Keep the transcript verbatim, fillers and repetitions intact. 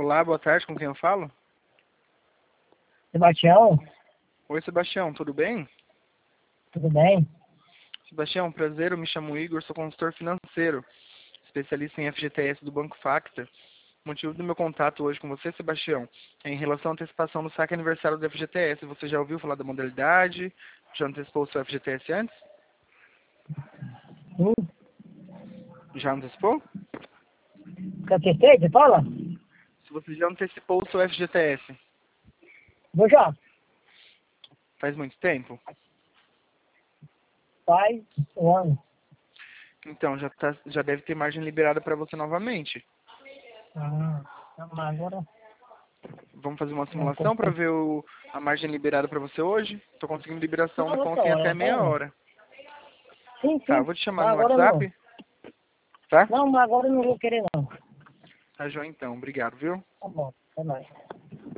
Olá, boa tarde, com quem eu falo? Sebastião, Oi, Sebastião, tudo bem? tudo bem? Sebastião, prazer, eu me chamo Igor, sou consultor financeiro, especialista em F G T S do Banco Factor. O motivo do meu contato hoje com você, Sebastião, é em relação à antecipação do saque aniversário do F G T S. Você já ouviu falar da modalidade? Já antecipou o seu F G T S antes? Hum, Já antecipou? com certeza, fala? Se você já antecipou o seu F G T S, Vou já. faz muito tempo? Faz um ano. Então, já, tá, já deve ter margem liberada para você novamente. Ah, mas agora Vamos fazer uma não simulação para comprei. ver o, a margem liberada para você hoje? Estou conseguindo liberação Não, da outra conta em até hora, meia tem? hora. Sim, Tá, eu sim. vou te chamar Mas no agora não. WhatsApp, tá? Não, mas agora eu não vou querer não. Tá, João, então. Obrigado, viu? Tá bom, até mais.